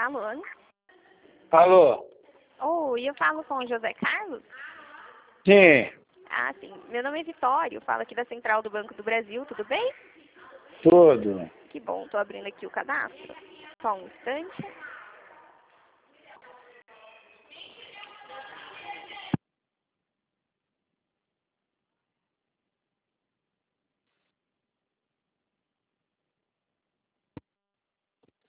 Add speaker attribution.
Speaker 1: Alô?
Speaker 2: Alô?
Speaker 1: Oi, eu falo com o José Carlos?
Speaker 2: Sim,
Speaker 1: Ah, sim. Meu nome é Vitório, falo aqui da Central do Banco do Brasil, tudo bem?
Speaker 2: tudo.
Speaker 1: Que bom, tô abrindo aqui o cadastro. Só um instante.